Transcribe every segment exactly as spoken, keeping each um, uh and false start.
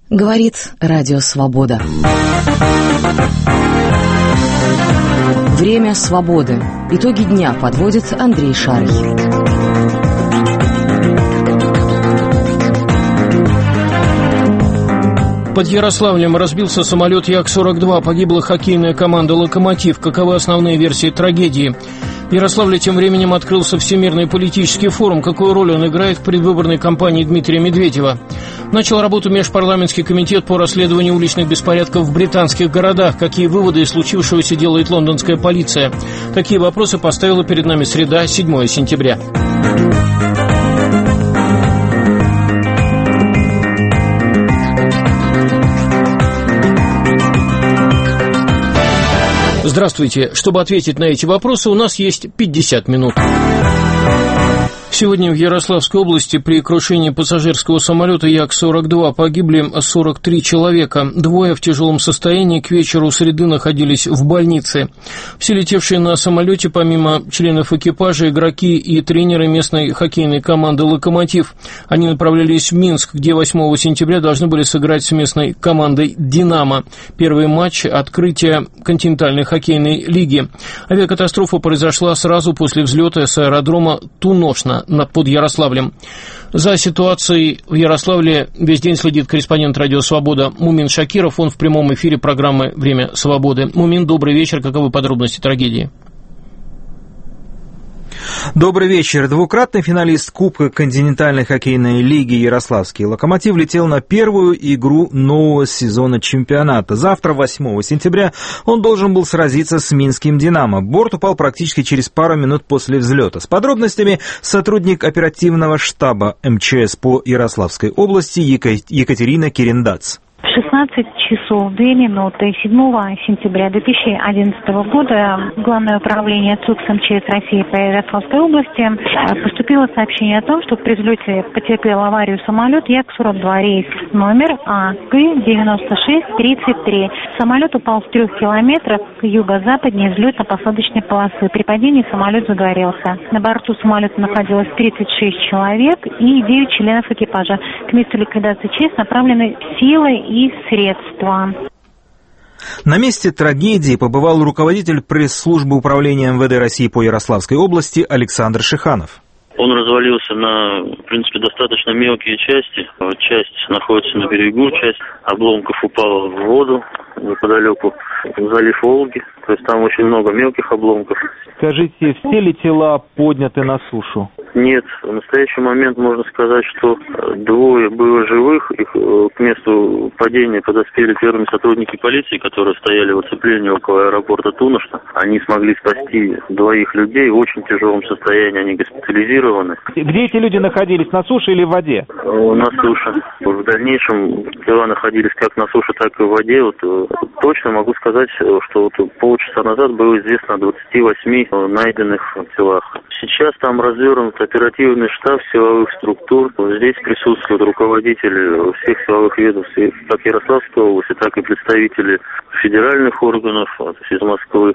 Говорит Радио Свобода. Время свободы. Итоги дня подводит Андрей Шарый. Под Ярославлем разбился самолет Як сорок два, погибла хоккейная команда «Локомотив». Каковы основные версии трагедии? В Ярославле тем временем открылся Всемирный политический форум. Какую роль он играет в предвыборной кампании Дмитрия Медведева? Начал работу Межпарламентский комитет по расследованию уличных беспорядков в британских городах. Какие выводы из случившегося делает лондонская полиция? Такие вопросы поставила перед нами среда, седьмое сентября. Здравствуйте. Чтобы ответить на эти вопросы, у нас есть пятьдесят минут. Сегодня в Ярославской области при крушении пассажирского самолета Як сорок два погибли сорок три человека. Двое в тяжелом состоянии к вечеру среды находились в больнице. Все летевшие на самолете, помимо членов экипажа, игроки и тренеры местной хоккейной команды «Локомотив». Они направлялись в Минск, где восьмого сентября должны были сыграть с местной командой «Динамо». Первый матч открытия континентальной хоккейной лиги. Авиакатастрофа произошла сразу после взлета с аэродрома Туношна под Ярославлем. За ситуацией в Ярославле весь день следит корреспондент «Радио Свобода» Мумин Шакиров. Он в прямом эфире программы «Время свободы». Мумин, добрый вечер. Каковы подробности трагедии? Добрый вечер. Двукратный финалист Кубка континентальной хоккейной лиги Ярославский «Локомотив» летел на первую игру нового сезона чемпионата. Завтра, восьмого сентября, он должен был сразиться с минским «Динамо». Борт упал практически через пару минут после взлета. С подробностями сотрудник оперативного штаба эм че эс по Ярославской области Екатерина Кирендац. шестнадцать часов две минуты седьмого сентября две тысячи одиннадцатого года в Главное управление ЦУКС эм че эс России по Ярославской области поступило сообщение о том, что при взлете потерпел аварию самолет Як сорок два, рейс номер А К девяносто шесть тридцать три. Самолет упал в трех километрах к юго-западнее взлетно-посадочной полосы. При падении самолет загорелся. На борту самолета находилось тридцать шесть человек и девять членов экипажа. К месту ликвидации ЧС направлены силы и средства. На месте трагедии побывал руководитель пресс-службы управления эм вэ дэ России по Ярославской области Александр Шиханов. Он развалился на, в принципе, достаточно мелкие части. Часть находится на берегу, часть обломков упала в воду неподалеку, в залив Волги. То есть там очень много мелких обломков. Скажите, все ли тела подняты на сушу? Нет, в настоящий момент можно сказать, что двое было живых. Их к месту падения подоспели первыми сотрудники полиции, которые стояли в оцеплении около аэропорта Туношна. Они смогли спасти двоих людей в очень тяжелом состоянии, они госпитализированы. Где эти люди находились, на суше или в воде? На суше. В дальнейшем тела находились как на суше, так и в воде. Вот, точно могу сказать, что вот полчаса назад было известно о двадцати восьми найденных телах. Сейчас там развернут оперативный штаб силовых структур. Здесь присутствуют руководители всех силовых ведомств, как Ярославской области, так и представители федеральных органов из Москвы.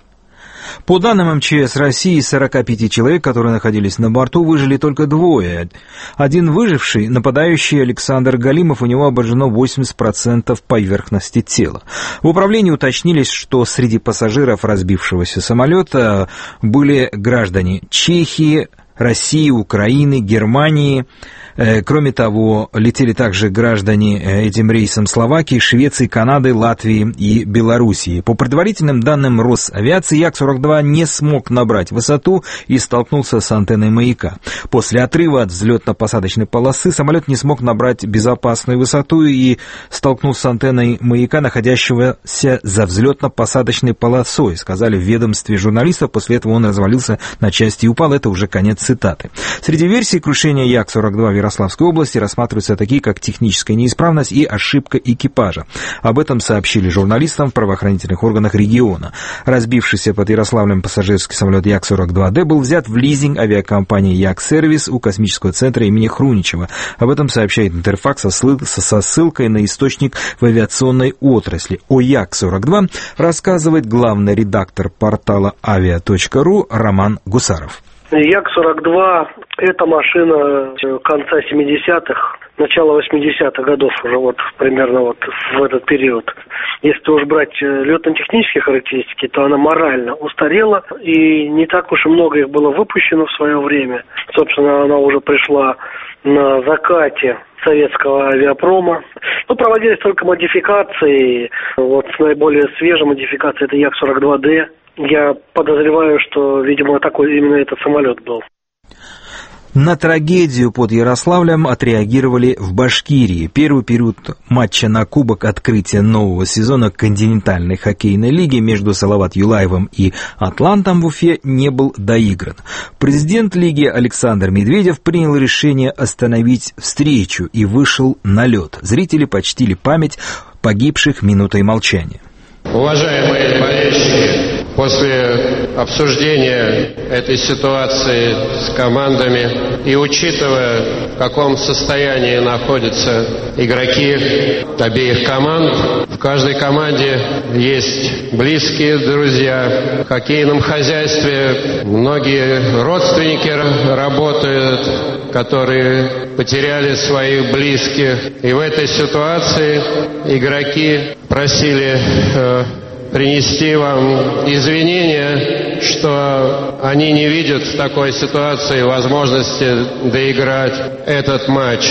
По данным эм че эс России, из сорока пяти человек, которые находились на борту, выжили только двое. Один выживший, нападающий Александр Галимов, у него обожжено восемьдесят процентов поверхности тела. В управлении уточнились, что среди пассажиров разбившегося самолета были граждане Чехии, России, Украины, Германии. Кроме того, летели также граждане этим рейсом Словакии, Швеции, Канады, Латвии и Белоруссии. По предварительным данным Росавиации, Як сорок два не смог набрать высоту и столкнулся с антенной маяка. После отрыва от взлетно-посадочной полосы самолет не смог набрать безопасную высоту и столкнулся с антенной маяка, находящегося за взлетно-посадочной полосой, сказали в ведомстве журналистов. После этого он развалился на части и упал. Это уже конец цитаты. Среди версий крушения Як сорок два в Ярославской области рассматриваются такие, как техническая неисправность и ошибка экипажа. Об этом сообщили журналистам в правоохранительных органах региона. Разбившийся под Ярославлем пассажирский самолет Як сорок два дэ был взят в лизинг авиакомпании Як-сервис у космического центра имени Хруничева. Об этом сообщает Интерфакс со ссылкой на источник в авиационной отрасли. О Як сорок два рассказывает главный редактор портала авиа точка ру Роман Гусаров. Як сорок два – это машина конца семидесятых. начала восьмидесятых годов, уже вот примерно вот в этот период. Если уж брать летно-технические характеристики, то она морально устарела, и не так уж и много их было выпущено в свое время. Собственно, она уже пришла на закате советского авиапрома. Ну, проводились только модификации. Вот наиболее свежая модификация — это Як сорок два Д. Я подозреваю, что, видимо, такой именно этот самолет был. На трагедию под Ярославлем отреагировали в Башкирии. Первый период матча на кубок открытия нового сезона континентальной хоккейной лиги между Салават Юлаевым и Атлантом в Уфе не был доигран. Президент лиги Александр Медведев принял решение остановить встречу и вышел на лед. Зрители почтили память погибших минутой молчания. Уважаемые болельщики, после обсуждения этой ситуации с командами и учитывая, в каком состоянии находятся игроки обеих команд, в каждой команде есть близкие друзья. В хоккейном хозяйстве многие родственники работают, которые потеряли своих близких. И в этой ситуации игроки просили э, принести вам извинения, что они не видят в такой ситуации возможности доиграть этот матч.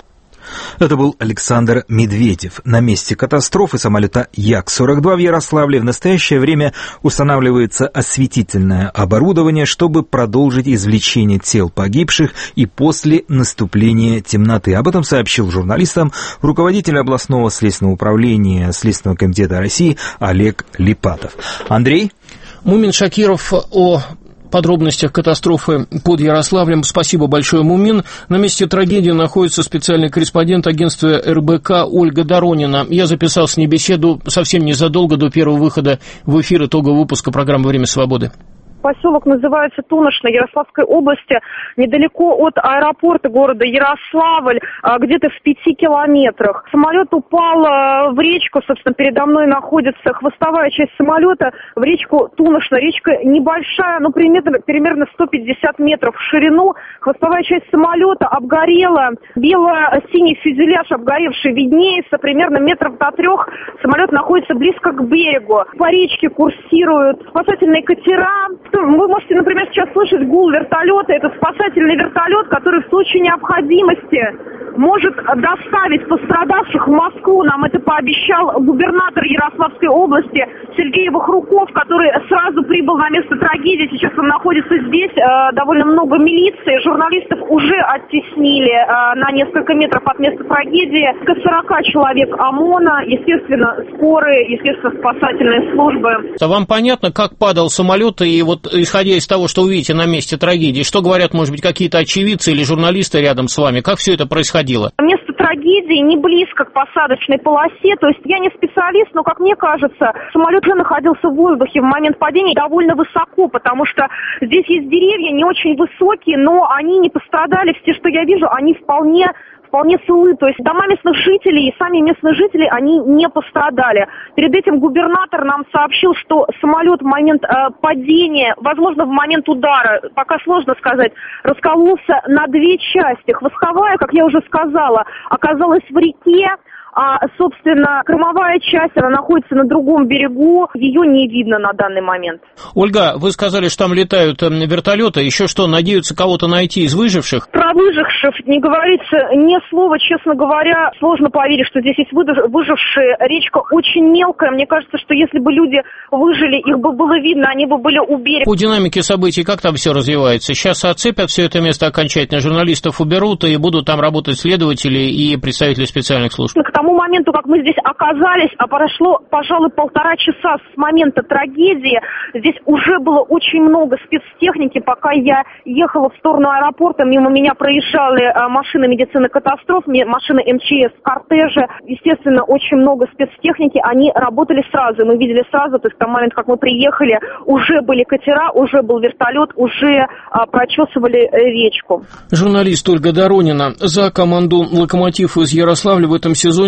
Это был Александр Медведев. На месте катастрофы самолета Як сорок два в Ярославле в настоящее время устанавливается осветительное оборудование, чтобы продолжить извлечение тел погибших и после наступления темноты. Об этом сообщил журналистам руководитель областного следственного управления Следственного комитета России Олег Липатов. Андрей? Мумин Шакиров о подробностях катастрофы под Ярославлем. Спасибо большое, Мумин. На месте трагедии находится специальный корреспондент агентства эр бэ ка Ольга Доронина. Я записал с ней беседу совсем незадолго до первого выхода в эфир итогового выпуска программы «Время свободы». Поселок называется Туношно Ярославской области, недалеко от аэропорта города Ярославль, где-то в пяти километрах. Самолет упал в речку, собственно, передо мной находится хвостовая часть самолета, в речку Туношно. Речка небольшая, но примерно, примерно сто пятьдесят метров в ширину. Хвостовая часть самолета обгорела, бело-синий фюзеляж обгоревший виднеется, примерно метров до трех. Самолет находится близко к берегу. По речке курсируют спасательные катера. Вы можете, например, сейчас слышать гул вертолета. Это спасательный вертолет, который в случае необходимости может доставить пострадавших в Москву. Нам это пообещал губернатор Ярославской области Сергей Вахруков, который сразу прибыл на место трагедии. Сейчас он находится здесь. Довольно много милиции. Журналистов уже оттеснили на несколько метров от места трагедии. сорок человек ОМОНа, естественно, скорые, естественно, спасательные службы. А вам понятно, как падал самолет, и вот исходя из того, что увидите на месте трагедии, что говорят, может быть, какие-то очевидцы или журналисты рядом с вами? Как все это происходило? Место трагедии не близко к посадочной полосе, то есть я не специалист, но, как мне кажется, самолет уже находился в воздухе в момент падения довольно высоко, потому что здесь есть деревья не очень высокие, но они не пострадали, все, что я вижу, они вполне... вполне целы, то есть дома местных жителей и сами местные жители, они не пострадали. Перед этим губернатор нам сообщил, что самолет в момент э, падения, возможно, в момент удара, пока сложно сказать, раскололся на две части. Хвостовая, как я уже сказала, оказалась в реке, а, собственно, кормовая часть, она находится на другом берегу, ее не видно на данный момент. Ольга, вы сказали, что там летают вертолеты, еще что, надеются кого-то найти из выживших? Про выживших не говорится ни слова, честно говоря, сложно поверить, что здесь есть выжившие. Речка очень мелкая, мне кажется, что если бы люди выжили, их бы было видно, они бы были у берега. По динамике событий, как там все развивается? Сейчас отцепят все это место окончательно, журналистов уберут, и будут там работать следователи и представители специальных служб? К тому моменту, как мы здесь оказались, а прошло, пожалуй, полтора часа с момента трагедии, здесь уже было очень много спецтехники. Пока я ехала в сторону аэропорта, мимо меня проезжали машины медицины катастроф, машины эм че эс, кортежи. Естественно, очень много спецтехники, они работали сразу, мы видели сразу, то есть в тот момент, как мы приехали, уже были катера, уже был вертолет, уже а, прочесывали речку. Журналист Ольга Доронина. За команду «Локомотив» из Ярославля в этом сезоне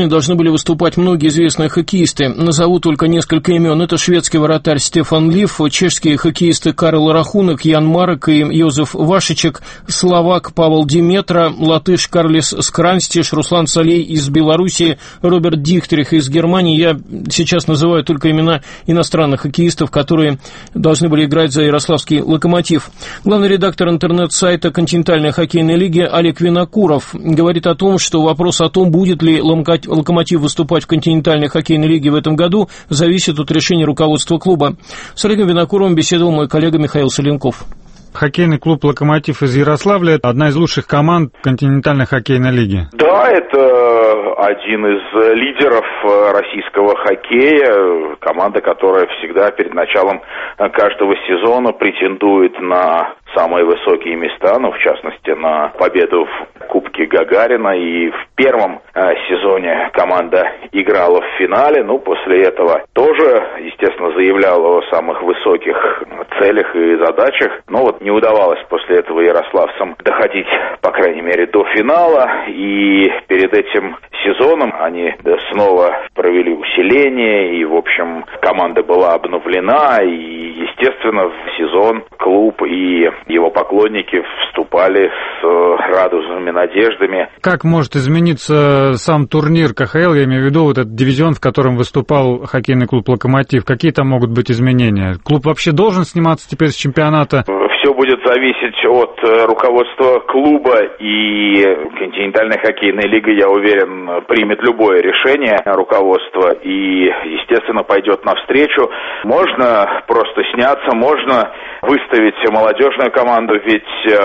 сборной должны были выступать многие известные хоккеисты. Назову только несколько имен. Это шведский вратарь Стефан Лиф, чешские хоккеисты Карл Рахунок, Ян Марек и Йозеф Вашичек, словак Павел Диметра, латыш Карлис Скранстиш, Руслан Солей из Беларуси, Роберт Дихтерих из Германии. Я сейчас называю только имена иностранных хоккеистов, которые должны были играть за ярославский «Локомотив». Главный редактор интернет-сайта континентальной хоккейной лиги Олег Винокуров говорит о том, что вопрос о том, будет ли «Локомотив» выступать в континентальной хоккейной лиге в этом году, зависит от решения руководства клуба. С Олегом Винокуровым беседовал мой коллега Михаил Соленков. Хоккейный клуб «Локомотив» из Ярославля – одна из лучших команд континентальной хоккейной лиги. Да, это один из лидеров российского хоккея, команда, которая всегда перед началом каждого сезона претендует на самые высокие места, ну, в частности, на победу в Кубке Гагарина. И в первом э, сезоне команда играла в финале, ну, после этого тоже, естественно, заявляла о самых высоких целях и задачах. Но вот не удавалось после этого ярославцам доходить, по крайней мере, до финала. И перед этим сезоном они снова провели усиление, и, в общем, команда была обновлена, и, естественно, в сезон клуб и его поклонники вступали с радужными надеждами. Как может измениться сам турнир ка ха эл, я имею в виду вот этот дивизион, в котором выступал хоккейный клуб «Локомотив»? Какие там могут быть изменения? Клуб вообще должен сниматься теперь с чемпионата? Все будет зависеть от руководства клуба, и континентальная хоккейная лига, я уверен, примет любое решение руководства и, естественно, пойдет навстречу. Можно просто сняться, можно выставить молодежную команду, ведь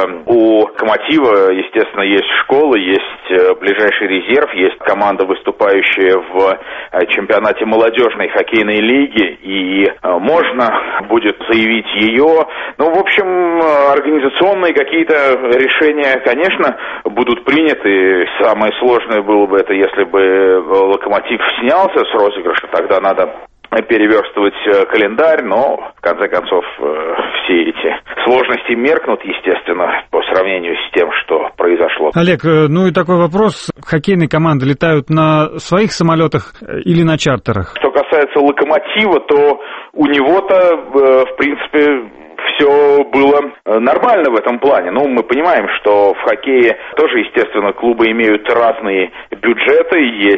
у «Локомотива», естественно, есть школы, есть ближайший резерв, есть команда, выступающая в чемпионате молодежной хоккейной лиги, и можно будет заявить ее. Ну, в общем, организационные какие-то решения, конечно, будут приняты. Самое сложное было бы это, если бы «Локомотив» снялся с розыгрыша, тогда надо переверстывать календарь, но, в конце концов, все эти сложности меркнут, естественно, по сравнению с тем, что произошло. Олег, ну и такой вопрос. Хоккейные команды летают на своих самолетах или на чартерах? Что касается «Локомотива», то у него-то, в принципе, все было нормально в этом плане. Ну, мы понимаем, что в хоккее тоже, естественно, клубы имеют разные бюджеты,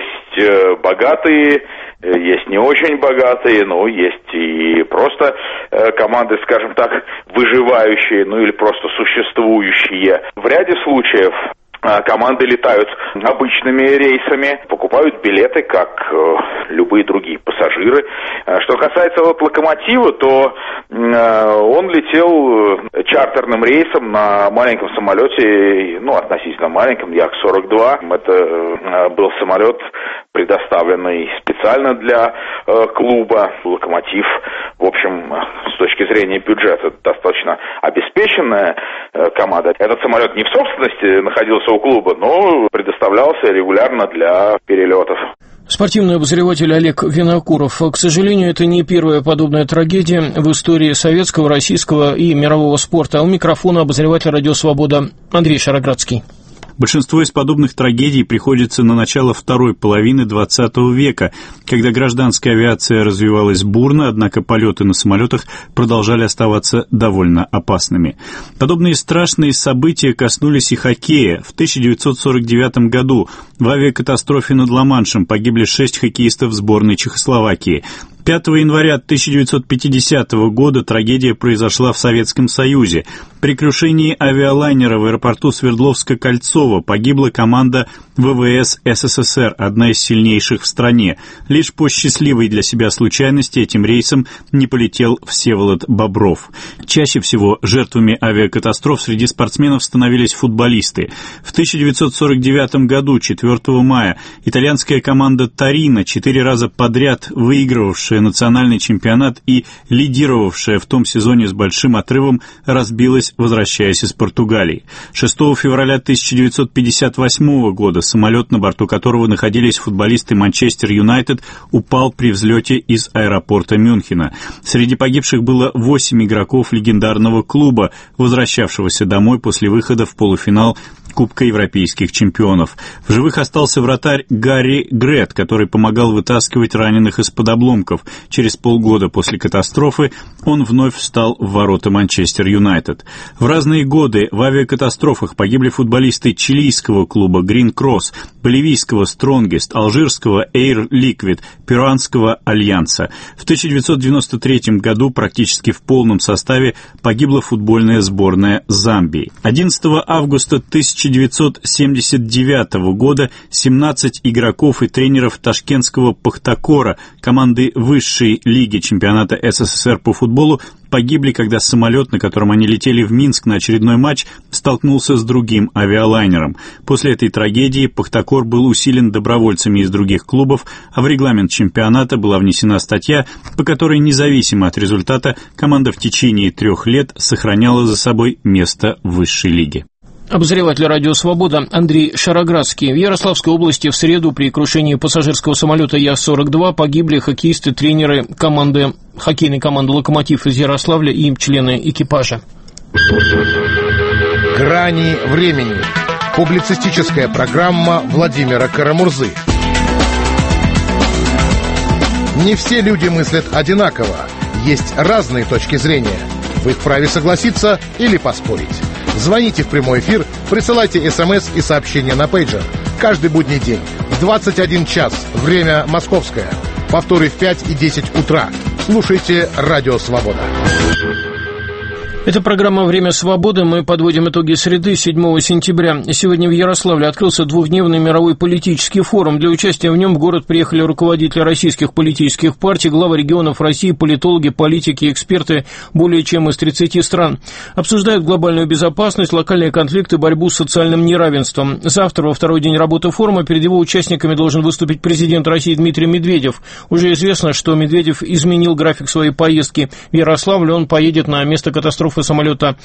есть богатые, есть не очень богатые, но есть и просто команды, скажем так, выживающие, ну или просто существующие. В ряде случаев команды летают обычными рейсами, покупают билеты, как э, любые другие пассажиры. Что касается вот «Локомотива», то э, он летел чартерным рейсом на маленьком самолете, ну, относительно маленьком, Як сорок два. Это э, был самолет, предоставленный специально для э, клуба. «Локомотив», в общем, с точки зрения бюджета, достаточно обеспеченная э, команда. Этот самолет не в собственности находился у клуба, но предоставлялся регулярно для перелетов. Спортивный обозреватель Олег Винокуров. К сожалению, это не первая подобная трагедия в истории советского, российского и мирового спорта. У микрофона обозреватель «Радио Свобода» Андрей Шароградский. Большинство из подобных трагедий приходится на начало второй половины двадцатого века, когда гражданская авиация развивалась бурно, однако полеты на самолетах продолжали оставаться довольно опасными. Подобные страшные события коснулись и хоккея. В тысяча девятьсот сорок девятом году в авиакатастрофе над Ла-Маншем погибли шесть хоккеистов сборной Чехословакии. пятого января тысяча девятьсот пятидесятого года трагедия произошла в Советском Союзе. При крушении авиалайнера в аэропорту Свердловска-Кольцово погибла команда вэ вэ эс эс эс эс эр, одна из сильнейших в стране. Лишь по счастливой для себя случайности этим рейсом не полетел Всеволод Бобров. Чаще всего жертвами авиакатастроф среди спортсменов становились футболисты. В тысяча девятьсот сорок девятом году, четвёртого мая, итальянская команда «Торино», четыре раза подряд выигрывавшая национальный чемпионат и лидировавшая в том сезоне с большим отрывом, разбилась, возвращаясь из Португалии. шестого февраля тысяча девятьсот пятьдесят восьмого года самолет, на борту которого находились футболисты Манчестер Юнайтед, упал при взлете из аэропорта Мюнхена. Среди погибших было восемь игроков легендарного клуба, возвращавшегося домой после выхода в полуфинал Кубка европейских чемпионов. В живых остался вратарь Гарри Грет, который помогал вытаскивать раненых из-под обломков. Через полгода после катастрофы он вновь встал в ворота Манчестер Юнайтед. В разные годы в авиакатастрофах погибли футболисты чилийского клуба Green Cross, боливийского Strongest, алжирского Air Liquid, перуанского Альянса. В тысяча девятьсот девяносто третьем году практически в полном составе погибла футбольная сборная Замбии. одиннадцатого августа тысяча девятьсот семьдесят девятого года семнадцать игроков и тренеров ташкентского «Пахтакора», команды высшей лиги чемпионата СССР по футболу, погибли, когда самолет, на котором они летели в Минск на очередной матч, столкнулся с другим авиалайнером. После этой трагедии «Пахтакор» был усилен добровольцами из других клубов, а в регламент чемпионата была внесена статья, по которой независимо от результата команда в течение трех лет сохраняла за собой место в высшей лиге. Обозреватель «Радио Свобода» Андрей Шароградский. В Ярославской области в среду при крушении пассажирского самолета Я сорок два погибли хоккеисты, тренеры команды, хоккейной команды «Локомотив» из Ярославля и члены экипажа. «Грани времени». Публицистическая программа Владимира Карамурзы. Не все люди мыслят одинаково. Есть разные точки зрения. Вы вправе согласиться или поспорить. Звоните в прямой эфир, присылайте смс и сообщения на пейджер. Каждый будний день в двадцать один час, время московское. Повторы в пять и десять утра. Слушайте «Радио Свобода». Это программа «Время свободы». Мы подводим итоги среды седьмого сентября. Сегодня в Ярославле открылся двухдневный мировой политический форум. Для участия в нем в город приехали руководители российских политических партий, главы регионов России, политологи, политики, эксперты более чем из тридцати стран. Обсуждают глобальную безопасность, локальные конфликты, борьбу с социальным неравенством. Завтра, во второй день работы форума, перед его участниками должен выступить президент России Дмитрий Медведев. Уже известно, что Медведев изменил график своей поездки в Ярославль. Он поедет на место катастрофы самолета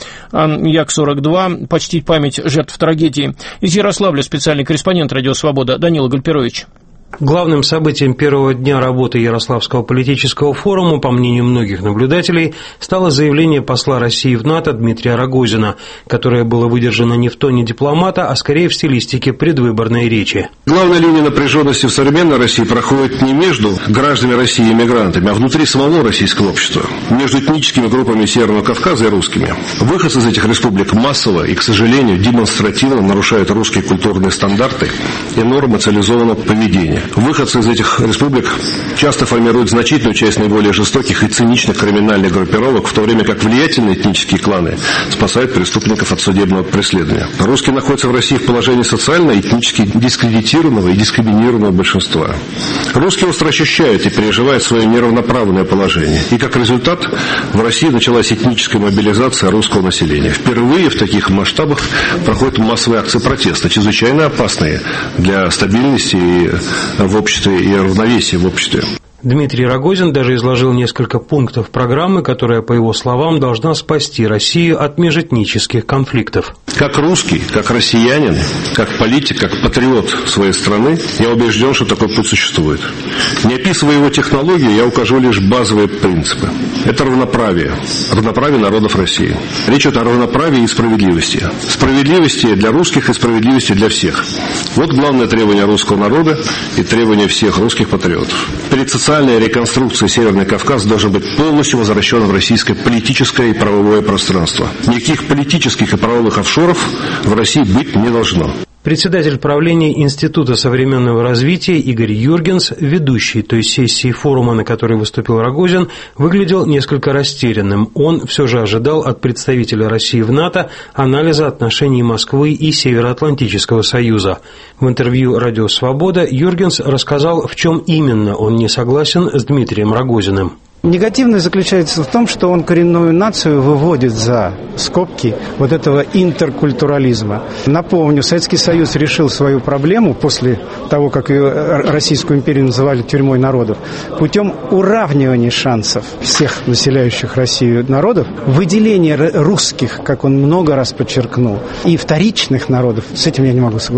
Як сорок два, почтить память жертв трагедии. Из Ярославля специальный корреспондент «Радио Свобода» Данила Гальперович. Главным событием первого дня работы Ярославского политического форума, по мнению многих наблюдателей, стало заявление посла России в НАТО Дмитрия Рогозина, которое было выдержано не в тоне дипломата, а скорее в стилистике предвыборной речи. Главная линия напряженности в современной России проходит не между гражданами России и мигрантами, а внутри самого российского общества, между этническими группами Северного Кавказа и русскими. Выходцы из этих республик массово и, к сожалению, демонстративно нарушают русские культурные стандарты и нормы цивилизованного поведения. Выходцы из этих республик часто формируют значительную часть наиболее жестоких и циничных криминальных группировок, в то время как влиятельные этнические кланы спасают преступников от судебного преследования. Русские находятся в России в положении социально и этнически дискредитированного и дискриминированного большинства. Русские остро ощущают и переживают свое неравноправное положение. И как результат в России началась этническая мобилизация русского населения. Впервые в таких масштабах проходят массовые акции протеста, чрезвычайно опасные для стабильности и в обществе и равновесия в обществе. Дмитрий Рогозин даже изложил несколько пунктов программы, которая, по его словам, должна спасти Россию от межэтнических конфликтов. Как русский, как россиянин, как политик, как патриот своей страны, я убежден, что такой путь существует. Не описывая его технологию, я укажу лишь базовые принципы. Это равноправие. Равноправие народов России. Речь идет о равноправии и справедливости. Справедливости для русских и справедливости для всех. Вот главное требование русского народа и требование всех русских патриотов. Перед социальной реконструкцией Северный Кавказ должен быть полностью возвращен в российское политическое и правовое пространство. Никаких политических и правовых офшоров в России быть не должно. Председатель правления Института современного развития Игорь Юргенс, ведущий той сессии форума, на которой выступил Рогозин, выглядел несколько растерянным. Он все же ожидал от представителя России в НАТО анализа отношений Москвы и Североатлантического союза. В интервью «Радио Свобода» Юргенс рассказал, в чем именно он не согласен с Дмитрием Рогозиным. Негативное заключается в том, что он коренную нацию выводит за скобки вот этого интеркультурализма. Напомню, Советский Союз решил свою проблему после того, как ее Российскую империю называли тюрьмой народов, путем уравнивания шансов всех населяющих Россию народов, выделения русских, как он много раз подчеркнул, и вторичных народов. С этим я не могу согласиться.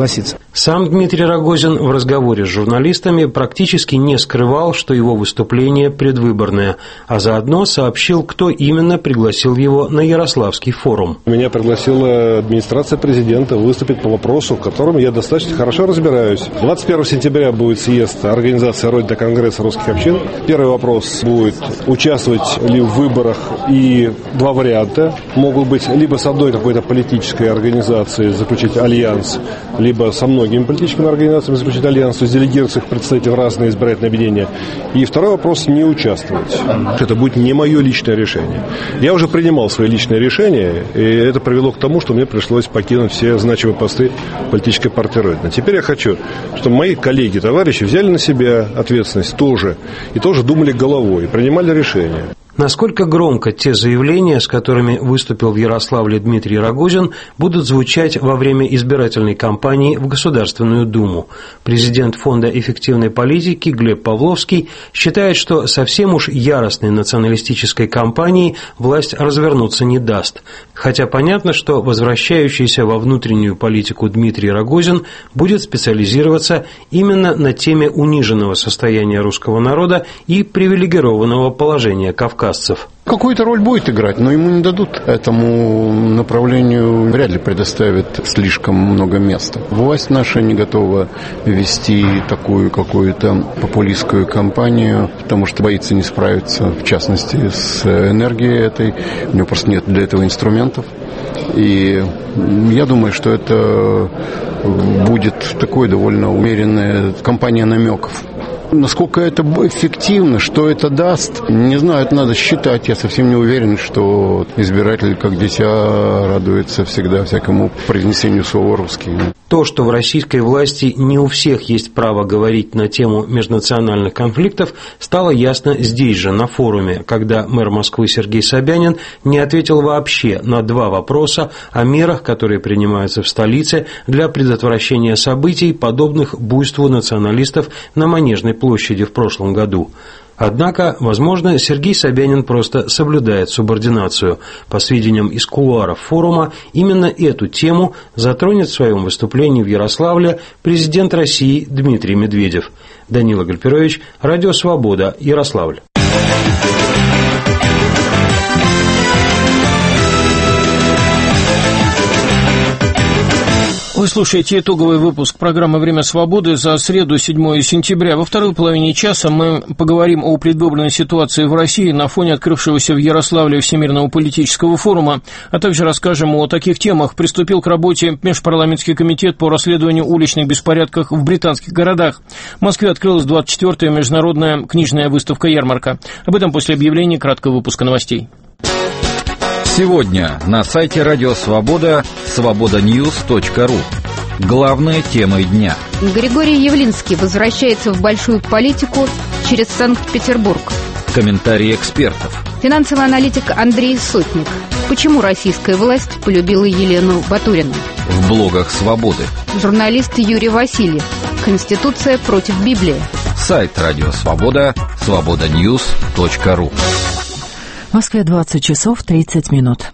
Сам Дмитрий Рогозин в разговоре с журналистами практически не скрывал, что его выступление предвыборное, а заодно сообщил, кто именно пригласил его на Ярославский форум. Меня пригласила администрация президента выступить по вопросу, в котором я достаточно хорошо разбираюсь. двадцать первого сентября будет съезд организации Родина Конгресса русских общин. Первый вопрос будет, участвовать ли в выборах, и два варианта. Могут быть либо с одной какой-то политической организацией заключить альянс, либо со мной многими политическими организациями заключить альянс, то есть делегировать их представителей в разные избирательные объединения. И второй вопрос – не участвовать. Это будет не мое личное решение. Я уже принимал свои личные решения, и это привело к тому, что мне пришлось покинуть все значимые посты политической партии Родина. Теперь я хочу, чтобы мои коллеги, товарищи взяли на себя ответственность тоже, и тоже думали головой, и принимали решения. Насколько громко те заявления, с которыми выступил в Ярославле Дмитрий Рогозин, будут звучать во время избирательной кампании в Государственную Думу? Президент Фонда эффективной политики Глеб Павловский считает, что совсем уж яростной националистической кампании власть развернуться не даст. Хотя понятно, что возвращающийся во внутреннюю политику Дмитрий Рогозин будет специализироваться именно на теме униженного состояния русского народа и привилегированного положения кавказцев. Какую-то роль будет играть, но ему не дадут этому направлению, вряд ли предоставят слишком много места. Власть наша не готова вести такую какую-то популистскую кампанию, потому что боится не справиться, в частности, с энергией этой. У него просто нет для этого инструментов. И я думаю, что это будет такой довольно умеренная кампания намеков. Насколько это эффективно, что это даст, не знаю, это надо считать. Я совсем не уверен, что избиратель, как дитя, радуется всегда всякому произнесению слова «русский». То, что в российской власти не у всех есть право говорить на тему межнациональных конфликтов, стало ясно здесь же, на форуме, когда мэр Москвы Сергей Собянин не ответил вообще на два вопроса о мерах, которые принимаются в столице для предотвращения событий, подобных буйству националистов на Манежной площади в прошлом году. Однако, возможно, Сергей Собянин просто соблюдает субординацию. По сведениям из кулуаров форума, именно эту тему затронет в своем выступлении в Ярославле президент России Дмитрий Медведев. Данила Гальперович, Радио Свобода, Ярославль. Вы слушаете итоговый выпуск программы «Время свободы» за среду, седьмое сентября. Во второй половине часа мы поговорим о предвыборной ситуации в России на фоне открывшегося в Ярославле Всемирного политического форума, а также расскажем о таких темах. Приступил к работе Межпарламентский комитет по расследованию уличных беспорядков в британских городах. В Москве открылась двадцать четвёртая международная книжная выставка-ярмарка. Об этом после объявления краткого выпуска новостей. Сегодня на сайте Радио Свобода свобода ньюс точка ру. Главные темы дня. Григорий Явлинский возвращается в большую политику через Санкт-Петербург. Комментарии экспертов. Финансовый аналитик Андрей Сотник. Почему российская власть полюбила Елену Батурину? В блогах Свободы. Журналист Юрий Васильев. Конституция против Библии. Сайт Радио Свобода свобода ньюс точка ру. В Москве двадцать часов тридцать минут.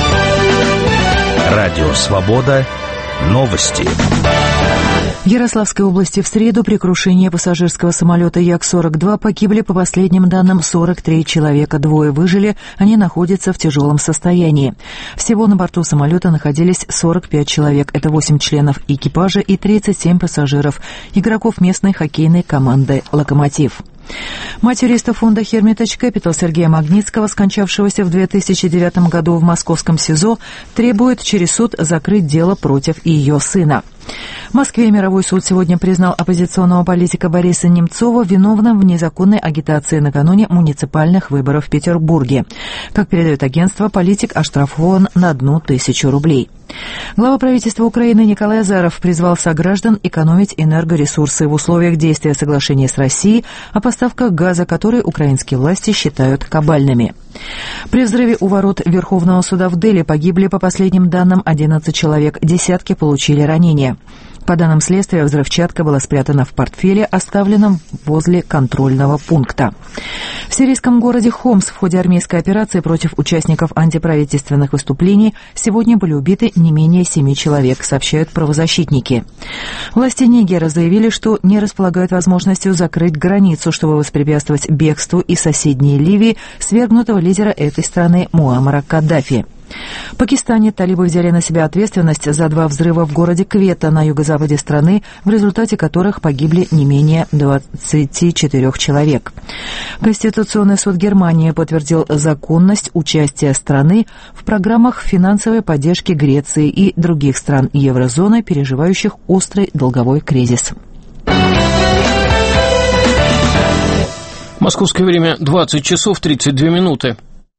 Радио «Свобода». Новости. В Ярославской области в среду при крушении пассажирского самолета Як сорок два погибли, по последним данным, сорок три человека. Двое выжили, они находятся в тяжелом состоянии. Всего на борту самолета находились сорок пять человек. Это восемь членов экипажа и тридцать семь пассажиров, игроков местной хоккейной команды «Локомотив». Мать юриста фонда «Hermitage Capital» Сергея Магнитского, скончавшегося в две тысячи девятом году в московском СИЗО, требует через суд закрыть дело против ее сына. В Москве мировой суд сегодня признал оппозиционного политика Бориса Немцова виновным в незаконной агитации накануне муниципальных выборов в Петербурге. Как передает агентство, политик оштрафован на одну тысячу рублей. Глава правительства Украины Николай Азаров призвал сограждан экономить энергоресурсы в условиях действия соглашения с Россией о поставках газа, которые украинские власти считают кабальными. При взрыве у ворот Верховного суда в Дели погибли, по последним данным, одиннадцать человек, десятки получили ранения. По данным следствия, взрывчатка была спрятана в портфеле, оставленном возле контрольного пункта. В сирийском городе Хомс в ходе армейской операции против участников антиправительственных выступлений сегодня были убиты не менее семи человек, сообщают правозащитники. Власти Нигера заявили, что не располагают возможностью закрыть границу, чтобы воспрепятствовать бегству из соседней Ливии свергнутого лидера этой страны Муаммара Каддафи. В Пакистане талибы взяли на себя ответственность за два взрыва в городе Квета на юго-западе страны, в результате которых погибли не менее двадцати четырёх человек. Конституционный суд Германии подтвердил законность участия страны в программах финансовой поддержки Греции и других стран еврозоны, переживающих острый долговой кризис. Московское время двадцать часов тридцать две минуты.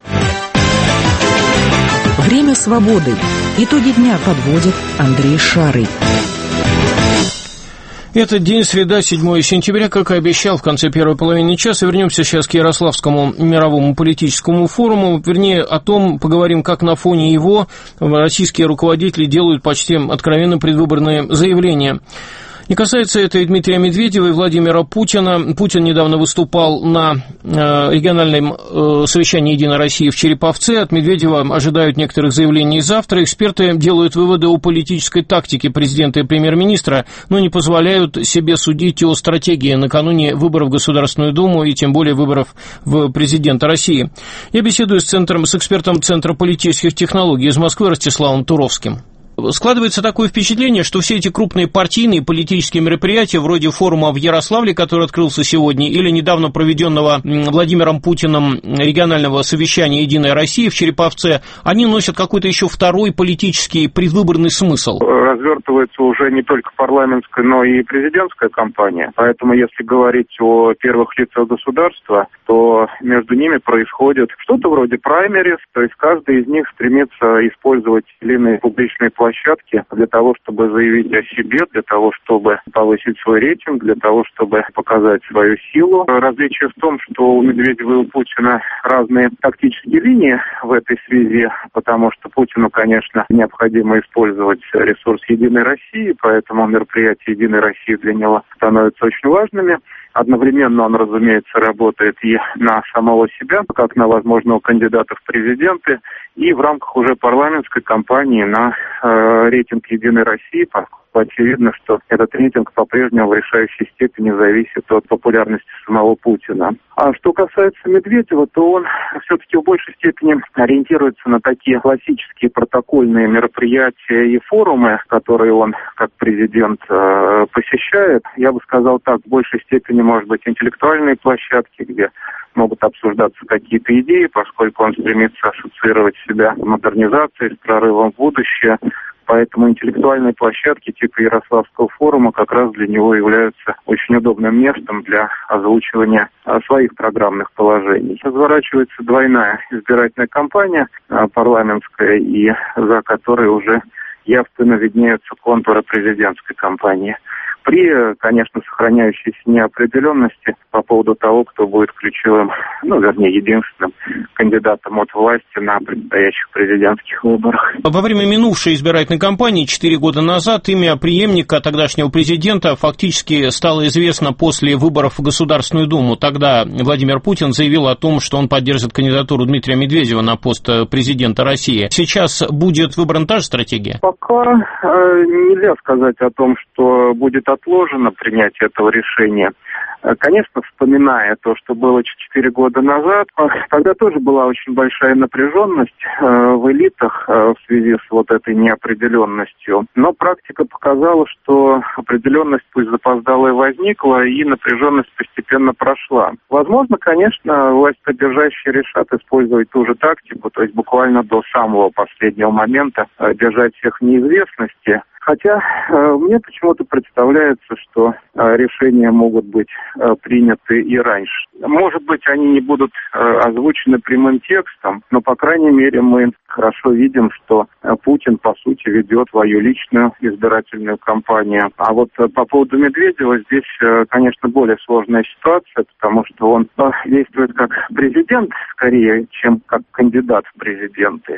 Время свободы. Итоги дня подводит Андрей Шарый. Этот день, среда, седьмое сентября, как и обещал, в конце первой половины часа вернемся сейчас к Ярославскому мировому политическому форуму. Вернее, о том поговорим, как на фоне его российские руководители делают почти откровенно предвыборные заявления. Не касается это и Дмитрия Медведева, и Владимира Путина. Путин недавно выступал на э, региональном э, совещании «Единой России» в Череповце. От Медведева ожидают некоторых заявлений завтра. Эксперты делают выводы о политической тактике президента и премьер-министра, но не позволяют себе судить о стратегии накануне выборов в Государственную Думу и тем более выборов в президента России. Я беседую с, центром, с экспертом Центра политических технологий из Москвы Ростиславом Туровским. Складывается такое впечатление, что все эти крупные партийные политические мероприятия, вроде форума в Ярославле, который открылся сегодня, или недавно проведенного Владимиром Путиным регионального совещания «Единая Россия» в Череповце, они носят какой-то еще второй политический предвыборный смысл. Развертывается уже не только парламентская, но и президентская кампания. Поэтому, если говорить о первых лицах государства, то между ними происходит что-то вроде праймерис, то есть каждый из них стремится использовать или иные публичные площадки, площадки для того, чтобы заявить о себе, для того, чтобы повысить свой рейтинг, для того, чтобы показать свою силу. Различие в том, что у Медведева и у Путина разные тактические линии в этой связи, потому что Путину, конечно, необходимо использовать ресурс «Единой России», поэтому мероприятия «Единой России» для него становятся очень важными. Одновременно он, разумеется, работает и на самого себя, как на возможного кандидата в президенты, и в рамках уже парламентской кампании на э, рейтинг «Единой России», поскольку очевидно, что этот рейтинг по-прежнему в решающей степени зависит от популярности самого Путина. А что касается Медведева, то он все-таки в большей степени ориентируется на такие классические протокольные мероприятия и форумы, которые он как президент э, посещает. Я бы сказал так, в большей степени, может быть, интеллектуальные площадки, где могут обсуждаться какие-то идеи, поскольку он стремится ассоциировать себя с модернизацией, с прорывом в будущее. Поэтому интеллектуальные площадки типа Ярославского форума как раз для него являются очень удобным местом для озвучивания своих программных положений. Разворачивается двойная избирательная кампания парламентская, и за которой уже явственно виднеются контуры президентской кампании. При, конечно, сохраняющейся неопределенности по поводу того, кто будет ключевым, ну, вернее, единственным кандидатом от власти на предстоящих президентских выборах. Во время минувшей избирательной кампании четыре года назад имя преемника тогдашнего президента фактически стало известно после выборов в Государственную Думу. Тогда Владимир Путин заявил о том, что он поддержит кандидатуру Дмитрия Медведева на пост президента России. Сейчас будет выбрана та же стратегия? Пока э, нельзя сказать о том, что будет отложено принятие этого решения. Конечно, вспоминая то, что было четыре года назад, тогда тоже была очень большая напряженность в элитах в связи с вот этой неопределенностью. Но практика показала, что определенность пусть запоздалая возникла, и напряженность постепенно прошла. Возможно, конечно, власть поддержащие решат использовать ту же тактику, то есть буквально до самого последнего момента держать всех в неизвестности. Хотя э, мне почему-то представляется, что э, решения могут быть э, приняты и раньше. Может быть, они не будут э, озвучены прямым текстом, но, по крайней мере, мы хорошо видим, что э, Путин, по сути, ведет свою личную избирательную кампанию. А вот э, по поводу Медведева здесь, э, конечно, более сложная ситуация, потому что он э, действует как президент, скорее, чем как кандидат в президенты.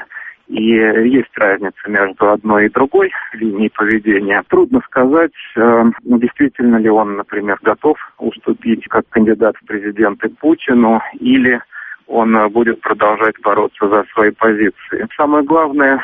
И есть разница между одной и другой линией поведения. Трудно сказать, действительно ли он, например, готов уступить как кандидат в президенты Путину, или он будет продолжать бороться за свои позиции. Самое главное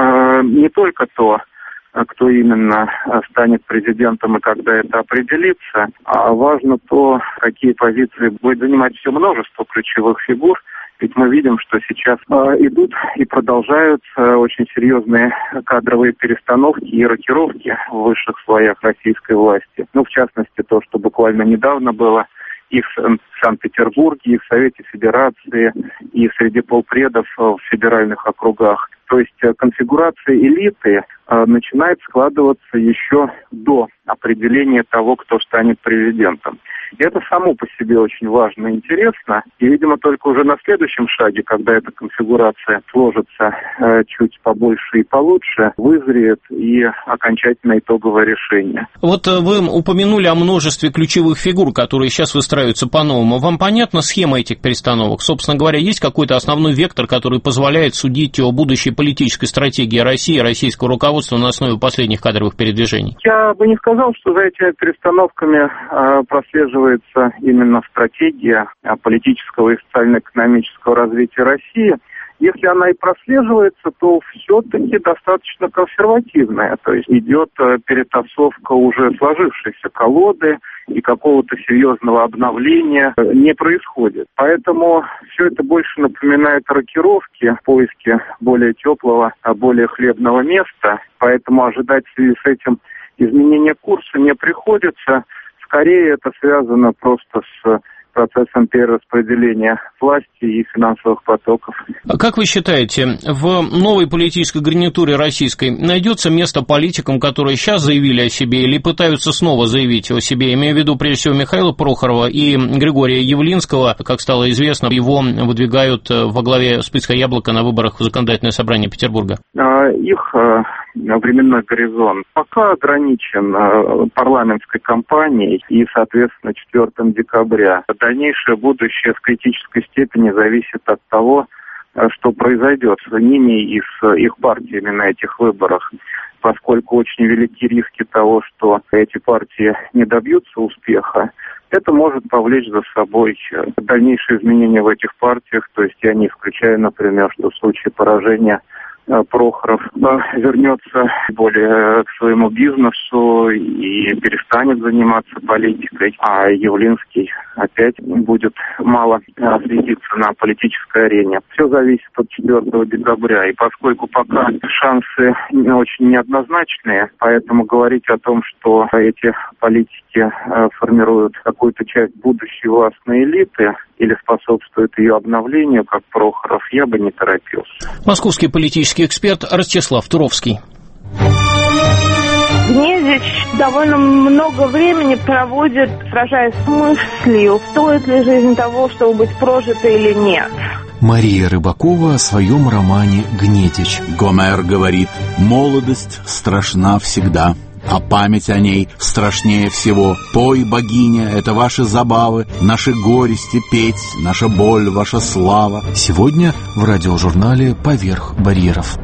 не только то, кто именно станет президентом и когда это определится, а важно то, какие позиции будет занимать все множество ключевых фигур. Ведь мы видим, что сейчас э, идут и продолжаются очень серьезные кадровые перестановки и рокировки в высших слоях российской власти. Ну, в частности, то, что буквально недавно было и в Санкт-Петербурге, и в Совете Федерации, и среди полпредов в федеральных округах. То есть конфигурация элиты э, начинает складываться еще до определения того, кто станет президентом. И это само по себе очень важно и интересно. И, видимо, только уже на следующем шаге, когда эта конфигурация сложится э, чуть побольше и получше, вызреет и окончательное итоговое решение. Вот вы упомянули о множестве ключевых фигур, которые сейчас выстраиваются по-новому. Вам понятна схема этих перестановок? Собственно говоря, есть какой-то основной вектор, который позволяет судить о будущей политической стратегии России и российского руководства на основе последних кадровых передвижений? Я бы не сказал, что за этими перестановками э, прослеживается именно стратегия политического и социально-экономического развития России. Если она и прослеживается, то все-таки достаточно консервативная. То есть идет перетасовка уже сложившейся колоды, и какого-то серьезного обновления не происходит. Поэтому все это больше напоминает рокировки, поиски более теплого, более хлебного места. Поэтому ожидать в связи с этим изменения курса не приходится. Скорее это связано просто с процессом перераспределения власти и финансовых потоков. А как вы считаете, в новой политической гарнитуре российской найдется место политикам, которые сейчас заявили о себе или пытаются снова заявить о себе? Имею в виду прежде всего Михаила Прохорова и Григория Явлинского. Как стало известно, его выдвигают во главе списка «Яблоко» на выборах в Законодательное собрание Петербурга. Их временной горизонт пока ограничен парламентской кампанией и, соответственно, четвёртого декабря. Дальнейшее будущее в критической степени зависит от того, что произойдет с ними и с их партиями на этих выборах, поскольку очень велики риски того, что эти партии не добьются успеха. Это может повлечь за собой дальнейшие изменения в этих партиях, то есть я не исключаю, например, что в случае поражения Прохоров вернется более к своему бизнесу и перестанет заниматься политикой, а Явлинский опять будет мало светиться на политической арене. Все зависит от четвёртого декабря, и поскольку пока шансы очень неоднозначные, поэтому говорить о том, что эти политики формируют какую-то часть будущей властной элиты или способствуют ее обновлению, как Прохоров, я бы не торопился. Московский политический эксперт Ростислав Туровский. Гнедич довольно много времени проводит, сражаясь с мыслью, стоит ли жизнь того, чтобы быть прожитой или нет. Мария Рыбакова о своем романе «Гнедич». Гомер говорит: «Молодость страшна всегда, а память о ней страшнее всего. Пой, богиня, это ваши забавы, наши горести петь, наша боль, ваша слава». Сегодня в радиожурнале «Поверх барьеров».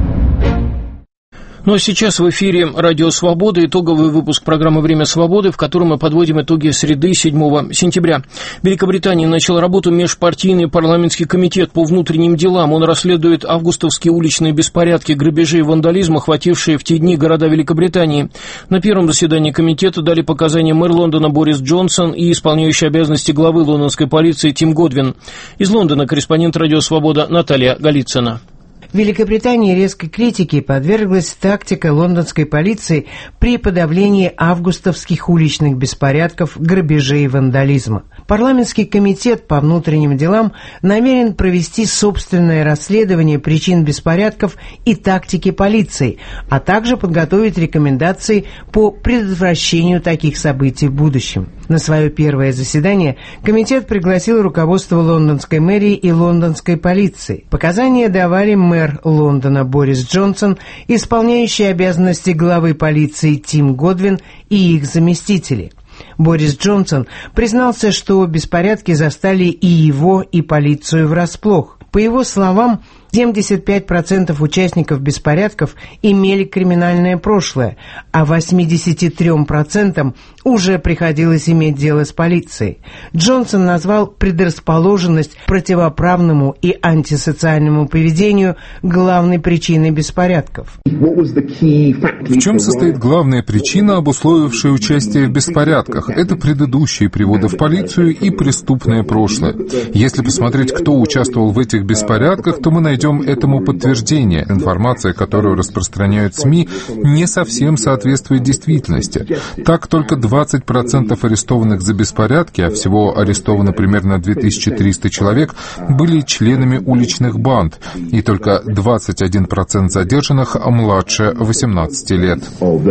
Ну а сейчас в эфире «Радио Свобода», итоговый выпуск программы «Время свободы», в котором мы подводим итоги среды седьмого сентября. В Великобритании начал работу межпартийный парламентский комитет по внутренним делам. Он расследует августовские уличные беспорядки, грабежи и вандализм, охватившие в те дни города Великобритании. На первом заседании комитета дали показания мэр Лондона Борис Джонсон и исполняющий обязанности главы лондонской полиции Тим Годвин. Из Лондона корреспондент «Радио Свобода» Наталья Голицына. В Великобритании резкой критике подверглась тактика лондонской полиции при подавлении августовских уличных беспорядков, грабежей и вандализма. Парламентский комитет по внутренним делам намерен провести собственное расследование причин беспорядков и тактики полиции, а также подготовить рекомендации по предотвращению таких событий в будущем. На свое первое заседание комитет пригласил руководство лондонской мэрии и лондонской полиции. Показания давали мэр Лондона Борис Джонсон, исполняющий обязанности главы полиции Тим Годвин и их заместители. Борис Джонсон признался, что беспорядки застали и его, и полицию врасплох. По его словам, семьдесят пять процентов участников беспорядков имели криминальное прошлое, а восемьдесят три процента уже приходилось иметь дело с полицией. Джонсон назвал предрасположенность к противоправному и антисоциальному поведению главной причиной беспорядков. В чем состоит главная причина, обусловившая участие в беспорядках? Это предыдущие приводы в полицию и преступное прошлое. Если посмотреть, кто участвовал в этих беспорядках, то мы найдем этому подтверждение. Информация, которую распространяют СМИ, не совсем соответствует действительности. Так, только двадцать процентов арестованных за беспорядки, а всего арестовано примерно две тысячи триста человек, были членами уличных банд, и только двадцать один процент задержанных младше восемнадцати лет.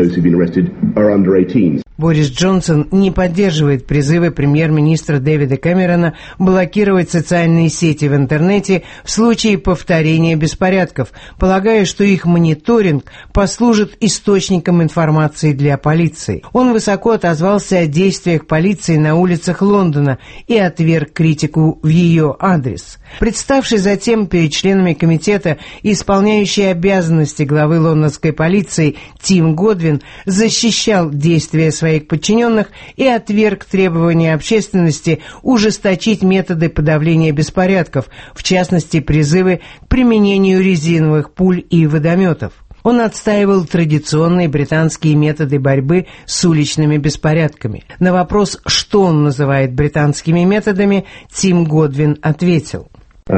Борис Джонсон не поддерживает призывы премьер-министра Дэвида Кэмерона блокировать социальные сети в интернете в случае повторения беспорядков, полагая, что их мониторинг послужит источником информации для полиции. Он высоко отозвался о действиях полиции на улицах Лондона и отверг критику в ее адрес. Представший затем перед членами комитета, исполняющий обязанности главы лондонской полиции Тим Годвин, защищал действия своих подчиненных и отверг требования общественности ужесточить методы подавления беспорядков, в частности призывы к применению резиновых пуль и водометов. Он отстаивал традиционные британские методы борьбы с уличными беспорядками. На вопрос, что он называет британскими методами, Тим Годвин ответил: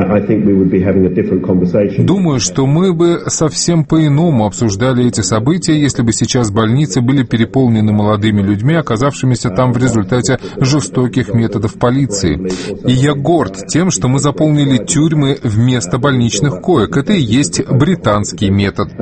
Думаю, что мы бы совсем по-иному обсуждали эти события, если бы сейчас больницы были переполнены молодыми людьми, оказавшимися там в результате жестоких методов полиции. И я горд тем, что мы заполнили тюрьмы вместо больничных коек. Это и есть британский метод.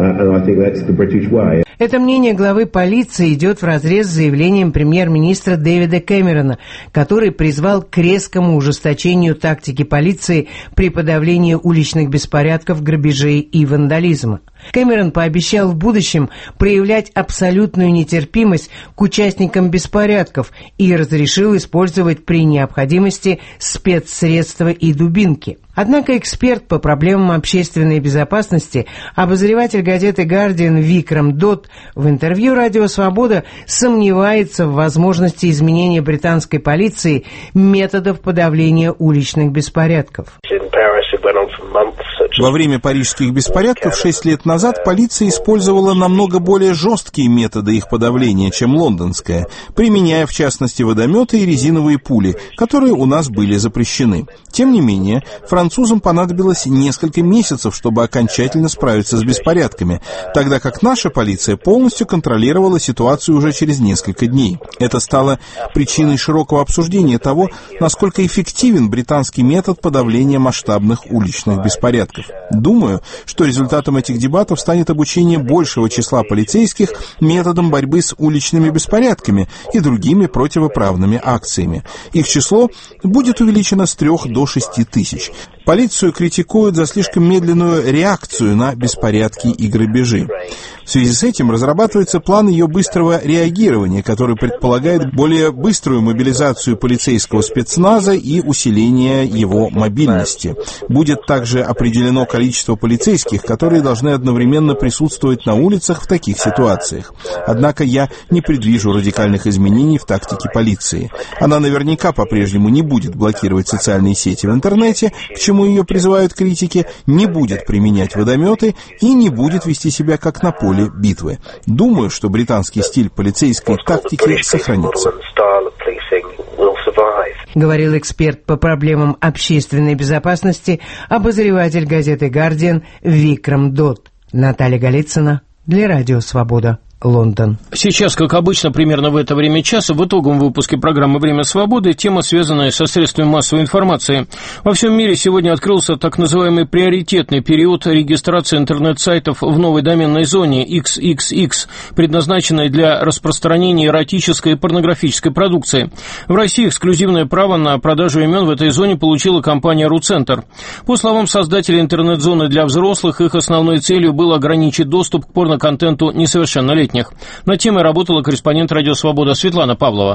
Это мнение главы полиции идет вразрез с заявлением премьер-министра Дэвида Кэмерона, который призвал к резкому ужесточению тактики полиции при подавлении уличных беспорядков, грабежей и вандализма. Кэмерон пообещал в будущем проявлять абсолютную нетерпимость к участникам беспорядков и разрешил использовать при необходимости спецсредства и дубинки. Однако эксперт по проблемам общественной безопасности, обозреватель газеты «Гардиан» Викрам Дотт в интервью «Радио Свобода» сомневается в возможности изменения британской полиции методов подавления уличных беспорядков. Во время парижских беспорядков шесть лет назад полиция использовала намного более жесткие методы их подавления, чем лондонская, применяя в частности водометы и резиновые пули, которые у нас были запрещены. Тем не менее, французам понадобилось несколько месяцев, чтобы окончательно справиться с беспорядками, тогда как наша полиция полностью контролировала ситуацию уже через несколько дней. Это стало причиной широкого обсуждения того, насколько эффективен британский метод подавления масштабных уличных беспорядков. Думаю, что результатом этих дебатов станет обучение большего числа полицейских методам борьбы с уличными беспорядками и другими противоправными акциями. Их число будет увеличено с трех до шести тысяч. Полицию критикуют за слишком медленную реакцию на беспорядки и грабежи. В связи с этим разрабатывается план ее быстрого реагирования, который предполагает более быструю мобилизацию полицейского спецназа и усиление его мобильности. Будет также определено количество полицейских, которые должны одновременно присутствовать на улицах в таких ситуациях. Однако я не предвижу радикальных изменений в тактике полиции. Она наверняка по-прежнему не будет блокировать социальные сети в интернете, к чему ее призывают критики, не будет применять водометы и не будет вести себя как на поле битвы. Думаю, что британский стиль полицейской тактики сохранится. Говорил эксперт по проблемам общественной безопасности, обозреватель газеты «Гардиан» Викрам Дотт. Наталья Голицына для Радио Свобода. Лондон. Сейчас, как обычно, примерно в это время часа, в итоговом выпуске программы «Время свободы» тема, связанная со средствами массовой информации. Во всем мире сегодня открылся так называемый приоритетный период регистрации интернет-сайтов в новой доменной зоне икс икс икс, предназначенной для распространения эротической и порнографической продукции. В России эксклюзивное право на продажу имен в этой зоне получила компания «Руцентр». По словам создателей интернет-зоны для взрослых, их основной целью было ограничить доступ к порноконтенту несовершеннолетних. Над темой работала корреспондент «Радио Свобода» Светлана Павлова.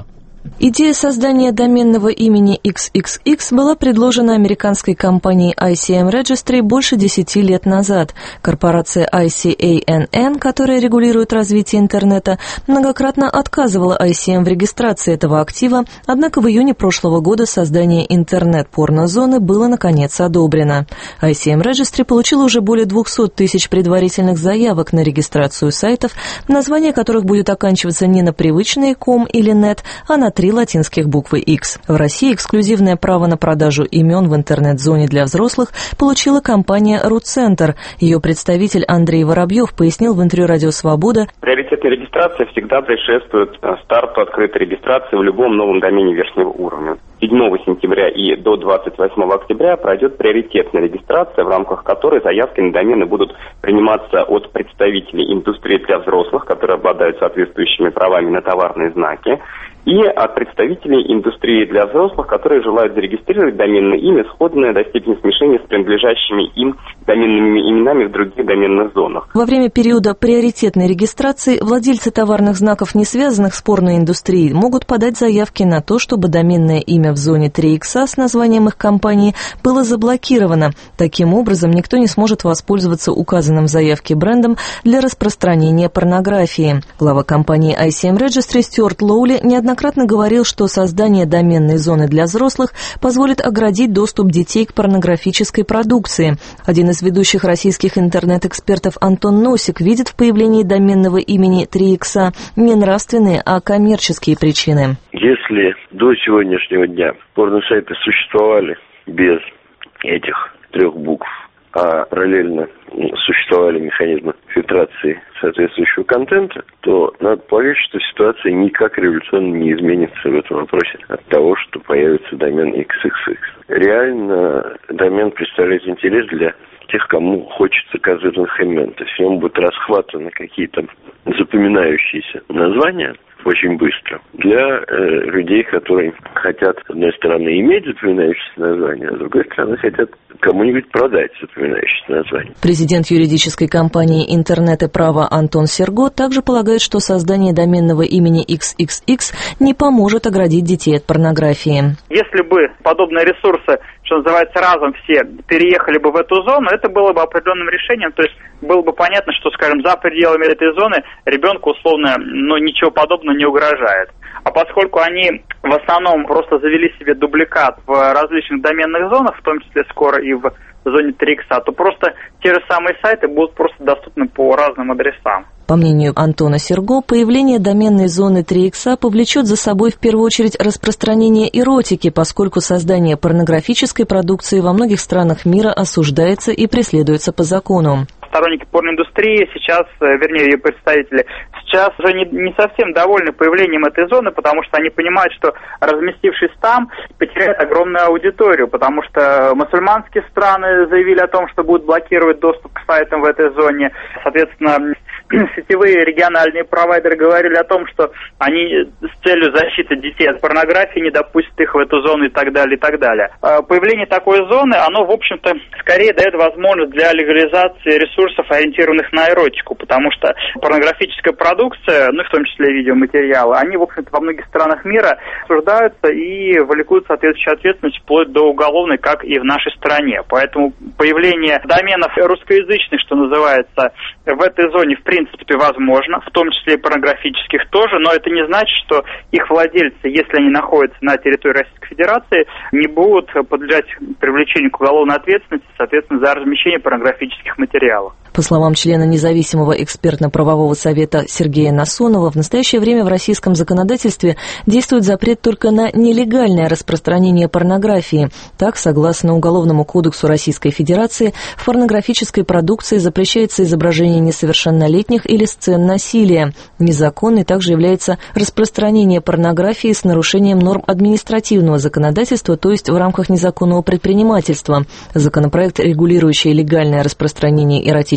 Идея создания доменного имени икс икс икс была предложена американской компанией ай си эм Registry больше десяти лет назад. Корпорация ай си эй эн эн, которая регулирует развитие интернета, многократно отказывала ай си эм в регистрации этого актива, однако в июне прошлого года создание интернет-порно-зоны было наконец одобрено. ай си эм Registry получила уже более двухсот тысяч предварительных заявок на регистрацию сайтов, название которых будет оканчиваться не на привычные .com или .net, а на три латинских буквы X. В России эксклюзивное право на продажу имен в интернет-зоне для взрослых получила компания RootCenter. Ее представитель Андрей Воробьев пояснил в интервью «Радио Свобода». Приоритетная регистрация всегда предшествует старту открытой регистрации в любом новом домене верхнего уровня. седьмого сентября и до двадцать восьмого октября пройдет приоритетная регистрация, в рамках которой заявки на домены будут приниматься от представителей индустрии для взрослых, которые обладают соответствующими правами на товарные знаки, и от представителей индустрии для взрослых, которые желают зарегистрировать доменное имя, сходное до степени смешения с принадлежащими им доменными именами в других доменных зонах. Во время периода приоритетной регистрации владельцы товарных знаков, не связанных с порноиндустрией, могут подать заявки на то, чтобы доменное имя в зоне три икса с названием их компании было заблокировано. Таким образом, никто не сможет воспользоваться указанным в заявке брендом для распространения порнографии. Глава компании ай си эм Registry Стюарт Лоули неоднократно говорил, что создание доменной зоны для взрослых позволит оградить доступ детей к порнографической продукции. Один из ведущих российских интернет-экспертов Антон Носик видит в появлении доменного имени три икса не нравственные, а коммерческие причины. Если до сегодняшнего дня порносайты существовали без этих трех букв, а параллельно существовали механизмы фильтрации соответствующего контента, то надо полагать, что ситуация никак революционно не изменится в этом вопросе от того, что появится домен икс икс икс. Реально домен представляет интерес для тех, кому хочется козырных имен. То есть в нем будут расхватаны какие-то запоминающиеся названия очень быстро для э, людей, которые хотят, с одной стороны, иметь запоминающееся название, а с другой стороны, хотят кому-нибудь продать запоминающееся название. Президент юридической компании «Интернет и право» Антон Серго также полагает, что создание доменного имени икс икс икс не поможет оградить детей от порнографии. Если бы подобные ресурсы, что называется, разом все переехали бы в эту зону, это было бы определенным решением, то есть было бы понятно, что, скажем, за пределами этой зоны ребенку условно, ну, ничего подобного не угрожает. А поскольку они в основном просто завели себе дубликат в различных доменных зонах, в том числе скоро и в зоне три икса, то просто те же самые сайты будут просто доступны по разным адресам. По мнению Антона Серго, появление доменной зоны три икса повлечет за собой в первую очередь распространение эротики, поскольку создание порнографической продукции во многих странах мира осуждается и преследуется по закону. Сторонники порноиндустрии сейчас, вернее, ее представители, сейчас уже не, не совсем довольны появлением этой зоны, потому что они понимают, что разместившись там, потеряют огромную аудиторию, потому что мусульманские страны заявили о том, что будут блокировать доступ к сайтам в этой зоне. Соответственно, сетевые региональные провайдеры говорили о том, что они с целью защиты детей от порнографии не допустят их в эту зону и так далее, и так далее. Появление такой зоны, оно, в общем-то, скорее дает возможность для легализации ресурсов, ориентированных на эротику, потому что порнографическая продукция, ну, в том числе видеоматериалы, они, в общем-то, во многих странах мира осуждаются и вовлекут соответствующую ответственность вплоть до уголовной, как и в нашей стране. Поэтому появление доменов русскоязычных, что называется, в этой зоне, в принципе, возможно, в том числе и порнографических тоже, но это не значит, что их владельцы, если они находятся на территории Российской Федерации, не будут подлежать привлечению к уголовной ответственности, соответственно, за размещение порнографических материалов. По словам члена независимого экспертно-правового совета Сергея Насонова, в настоящее время в российском законодательстве действует запрет только на нелегальное распространение порнографии. Так, согласно Уголовному кодексу Российской Федерации, в порнографической продукции запрещается изображение несовершеннолетних или сцен насилия. Незаконной также является распространение порнографии с нарушением норм административного законодательства, то есть в рамках незаконного предпринимательства. Законопроект, регулирующий легальное распространение эротических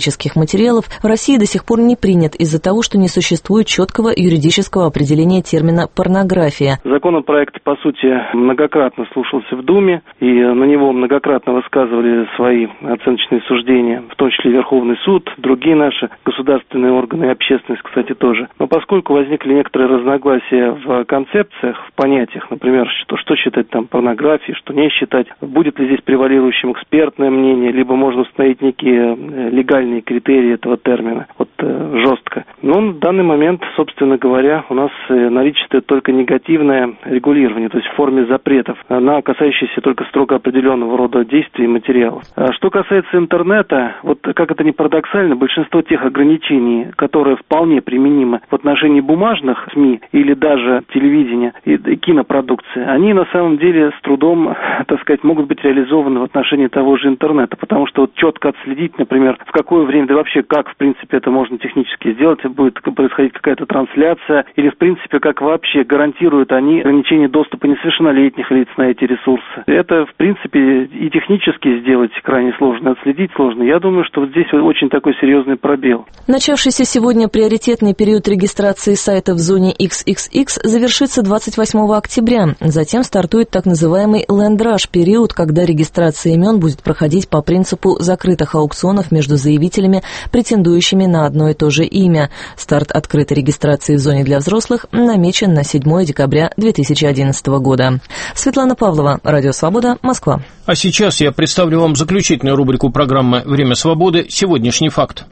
юридических материалов в России до сих пор не принят из-за того, что не существует четкого юридического определения термина «порнография». Законопроект, по сути, многократно слушался в Думе, и на него многократно высказывали свои оценочные суждения, в том числе Верховный суд, другие наши государственные органы и общественность, кстати, тоже. Но поскольку возникли некоторые разногласия в концепциях, в понятиях, например, что, что считать там порнографией, что не считать, будет ли здесь превалирующим экспертное мнение, либо можно установить некие легальные критерии этого термина, вот жестко. Но в данный момент, собственно говоря, у нас наличествует только негативное регулирование, то есть в форме запретов, на касающиеся только строго определенного рода действий и материалов. А что касается интернета, вот как это ни парадоксально, большинство тех ограничений, которые вполне применимы в отношении бумажных СМИ или даже телевидения и кинопродукции, они на самом деле с трудом, так сказать, могут быть реализованы в отношении того же интернета, потому что вот четко отследить, например, в какое время, да вообще как, в принципе, это можно технически сделать, будет происходить какая-то трансляция, или, в принципе, как вообще гарантируют они ограничение доступа несовершеннолетних лиц на эти ресурсы. Это, в принципе, и технически сделать крайне сложно, отследить сложно. Я думаю, что вот здесь очень такой серьезный пробел. Начавшийся сегодня приоритетный период регистрации сайта в зоне икс икс икс завершится двадцать восьмого октября. Затем стартует так называемый Land Rush период, когда регистрация имен будет проходить по принципу закрытых аукционов между заявителями, претендующими на одно и то же имя. Старт открытой регистрации в зоне для взрослых намечен на седьмое декабря две тысячи одиннадцатого года. Светлана Павлова, Радио Свобода, Москва. А сейчас я представлю вам заключительную рубрику программы «Время свободы. Сегодняшний факт».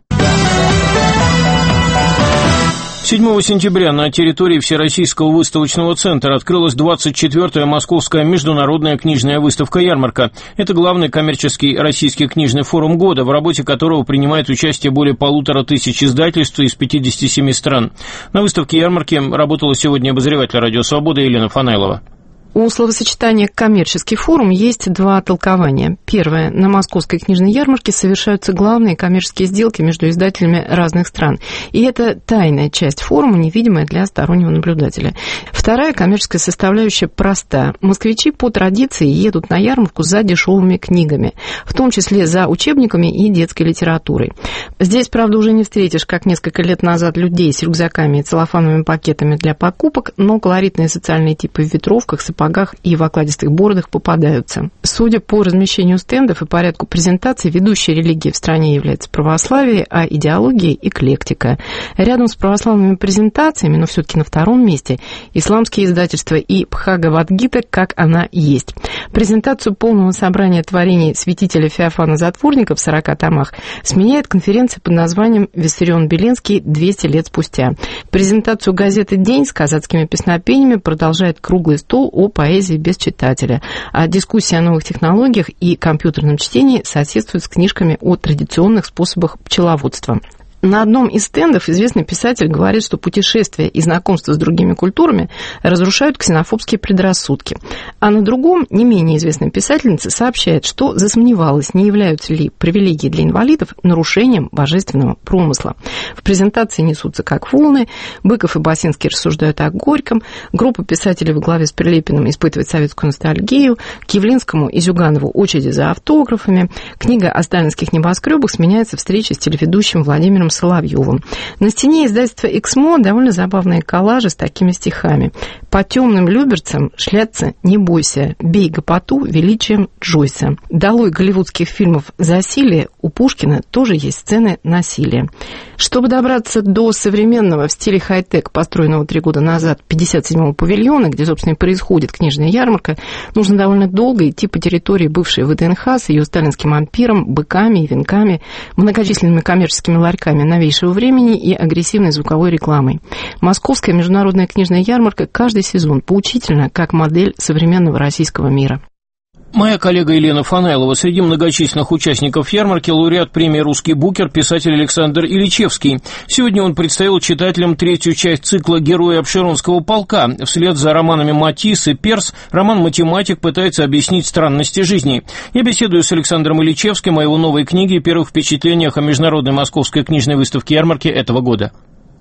седьмого сентября на территории Всероссийского выставочного центра открылась двадцать четвёртая Московская международная книжная выставка-ярмарка. Это главный коммерческий российский книжный форум года, в работе которого принимает участие более полутора тысяч издательств из пятидесяти семи стран. На выставке-ярмарке работала сегодня обозреватель «Радио Свобода» Елена Фанаилова. У словосочетания «коммерческий форум» есть два толкования. Первое. На Московской книжной ярмарке совершаются главные коммерческие сделки между издателями разных стран. И это тайная часть форума, невидимая для стороннего наблюдателя. Вторая коммерческая составляющая проста. Москвичи по традиции едут на ярмарку за дешевыми книгами, в том числе за учебниками и детской литературой. Здесь, правда, уже не встретишь, как несколько лет назад, людей с рюкзаками и целлофановыми пакетами для покупок, но колоритные социальные типы в ветровках, сапогах и в окладистых бородах попадаются. Судя по размещению стендов и порядку презентаций, ведущей религией в стране является православие, а идеологией – эклектика. Рядом с православными презентациями, но все-таки на втором месте, исламские издательства и Бхагавад-гита, как она есть. Презентацию полного собрания творений святителя Феофана Затворника в сорока томах сменяет конференция под названием «Виссарион Белинский двести лет спустя». Презентацию газеты «День» с казацкими песнопениями продолжает круглый стол о поэзии без читателя, а дискуссия о новых технологиях и компьютерном чтении соседствует с книжками о традиционных способах пчеловодства. На одном из стендов известный писатель говорит, что путешествия и знакомства с другими культурами разрушают ксенофобские предрассудки. А на другом, не менее известная писательница сообщает, что засомневалась, не являются ли привилегии для инвалидов нарушением божественного промысла. В презентации несутся как волны, Быков и Басинский рассуждают о Горьком, группа писателей во главе с Прилепиным испытывает советскую ностальгию, к Явлинскому и Зюганову очереди за автографами, книга о сталинских небоскребах сменяется встречей с телеведущим Владимиром Соловьевым. На стене издательства «Эксмо» довольно забавные коллажи с такими стихами. «По темным люберцам шляться не бойся, бей гопоту величием Джойса». Долой голливудских фильмов «Засилие» у Пушкина тоже есть сцены насилия. Чтобы добраться до современного в стиле хай-тек, построенного три года назад пятьдесят седьмого павильона, где, собственно, и происходит книжная ярмарка, нужно довольно долго идти по территории бывшей ВДНХ с ее сталинским ампиром, быками и венками, многочисленными коммерческими ларьками новейшего времени и агрессивной звуковой рекламой. Московская международная книжная ярмарка каждый сезон поучительна как модель современного российского мира. Моя коллега Елена Фанаилова. Среди многочисленных участников ярмарки лауреат премии «Русский букер» писатель Александр Ильичевский. Сегодня он представил читателям третью часть цикла «Герои Обширонского полка». Вслед за романами «Матисс» и «Перс» роман «Математик» пытается объяснить странности жизни. Я беседую с Александром Ильичевским о его новой книге и первых впечатлениях о международной московской книжной выставке ярмарки этого года.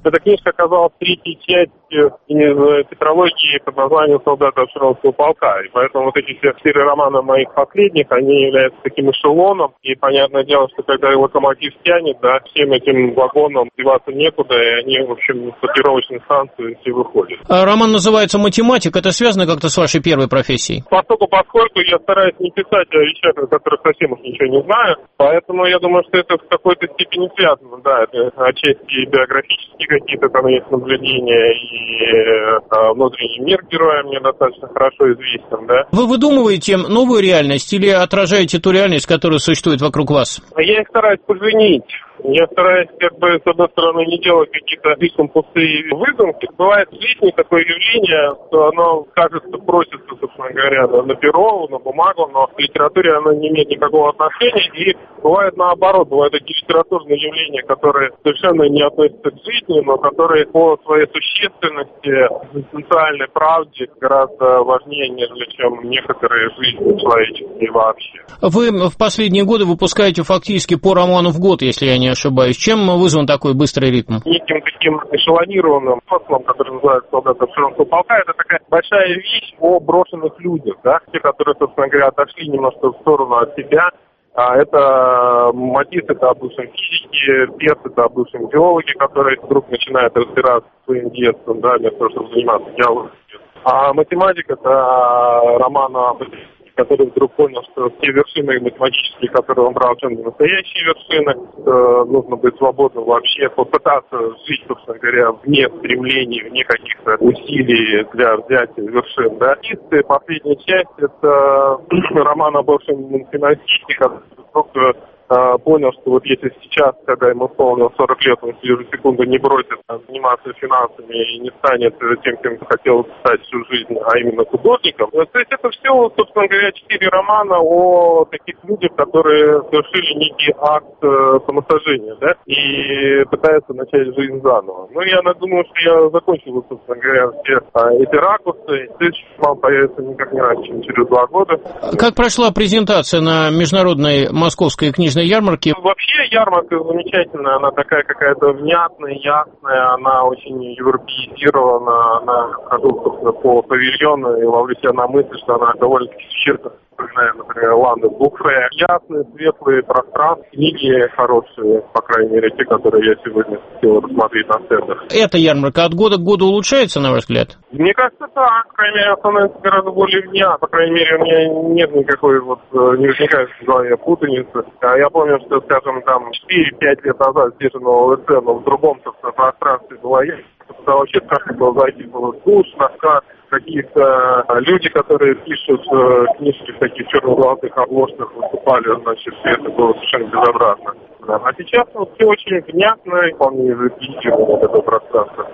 Эта книжка оказалась третьей частью из тетралогии под названием «Солдаты Обширонского полка». И поэтому вот эти все четыре романа моих последних, они являются таким эшелоном. И понятное дело, что когда локомотив тянет, да, всем этим вагонам деваться некуда, и они, в общем, с сортировочной станции все выходят. А роман называется «Математик». Это связано как-то с вашей первой профессией? Поскольку, поскольку я стараюсь не писать о вещах, о которых совсем уж ничего не знаю, поэтому я думаю, что это в какой-то степени связано. Да, это отчасти биографические какие-то там есть наблюдения, и а, внутренний мир героя мне достаточно хорошо известен, да. Вы выдумываете новую реальность или отражаете ту реальность, которая существует вокруг вас? Я их стараюсь поженить. Я стараюсь, как бы, с одной стороны, не делать какие-то слишком пустые выдумки. Бывает в жизни такое явление, что оно, кажется, просится, собственно говоря, на перо, на бумагу, но в литературе оно не имеет никакого отношения. И бывает наоборот, бывают такие литературные явления, которые совершенно не относятся к жизни, но которые по своей существенности, экзистенциальной правде гораздо важнее, нежели чем некоторые жизни человеческие вообще. Вы в последние годы выпускаете фактически по роману в год, если я не ошибаюсь. Чем вызван такой быстрый ритм? Неким таким эшелонированным фасоном, который называется «Солдаты Обширонского полка», это такая большая вещь о брошенных людях, да, те, которые, собственно говоря, отошли немножко в сторону от себя. А это Матисс, это о бывшем физике, Пес, это о бывшем геологе, который вдруг начинает разбираться своим детством, да, вместо того, чтобы заниматься геологией. А математик — это роман о который вдруг понял, что те вершины математические, которые он брал, не настоящие вершины, э, нужно быть свободным вообще, попытаться жить, собственно говоря, вне стремлений, вне каких-то усилий для взятия вершин. Да. И последняя часть — это роман о бывшем финансисте, который вдруг э, понял, что вот если сейчас, когда ему исполнилось сорок лет, он в секунду не бросит заниматься финансами и не станет тем, кем хотел стать всю жизнь, а именно художником. То есть это все, собственно говоря, четыре романа о таких людях, которые совершили некий акт э, самосожжения, да, и пытаются начать жизнь заново. Ну, я думаю, что я закончил, собственно говоря, все э, эти ракурсы. Следующий роман появится никак не раньше, чем через два года. Как прошла презентация на международной московской книжной ярмарке? Вообще ярмарка замечательная, она такая какая-то внятная, ясная, она очень европеизирована, она ходу, собственно, по павильону и ловлю себя на мысль, что она довольно-таки существенно напоминает, например, Ландо Букфе. Ясные, светлые пространства, книги хорошие, по крайней мере, те, которые я сегодня хотел рассмотреть на стендах. Эта ярмарка от года к году улучшается, на ваш взгляд? Мне кажется, да. По крайней мере, она становится гораздо более внятной. По крайней мере, у меня нет никакой вот, не возникает в голове путаницы. Я помню, что, скажем, там четыре-пять лет назад здесь же на ОЛЦ, но в другом, собственно, пространстве была ярмарка. Туда вообще как было зайти, было скучно, какие-то люди, которые пишут э, книжки в таких черно-золотых обложках, выступали, значит, все это было совершенно безобразно. Да. А сейчас вот все очень внятно и вполне европеизировано это пространство.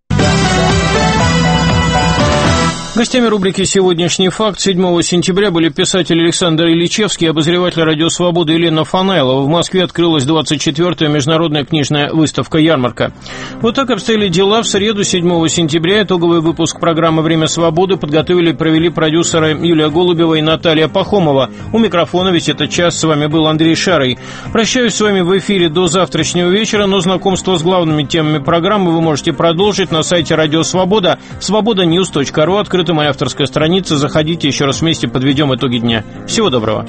Гостями рубрики «Сегодняшний факт» седьмого сентября были писатель Александр Ильичевский и обозреватель «Радио Свобода» Елена Фанайлова. В Москве открылась двадцать четвёртая международная книжная выставка-ярмарка. Вот так обстояли дела. В среду, седьмого сентября, итоговый выпуск программы «Время свободы» подготовили и провели продюсеры Юлия Голубева и Наталья Пахомова. У микрофона весь этот час с вами был Андрей Шарый. Прощаюсь с вами в эфире до завтрашнего вечера, но знакомство с главными темами программы вы можете продолжить на сайте «Радио Свобода», свобода ньюс точка ру, открыта моя авторская страница. Заходите, еще раз вместе подведем итоги дня. Всего доброго.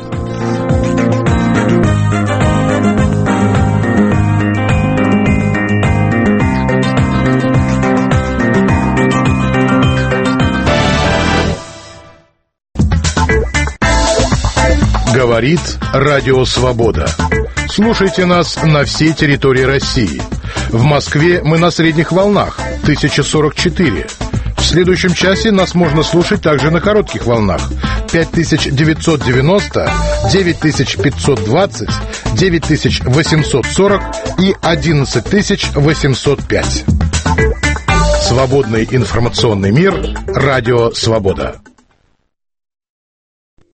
Говорит Радио Свобода. Слушайте нас на всей территории России. В Москве мы на средних волнах тысяча сорок четыре. В следующем часе нас можно слушать также на коротких волнах пять тысяч девятьсот девяносто, девять тысяч пятьсот двадцать, девять тысяч восемьсот сорок и одиннадцать тысяч восемьсот пять. Свободный информационный мир. Радио Свобода.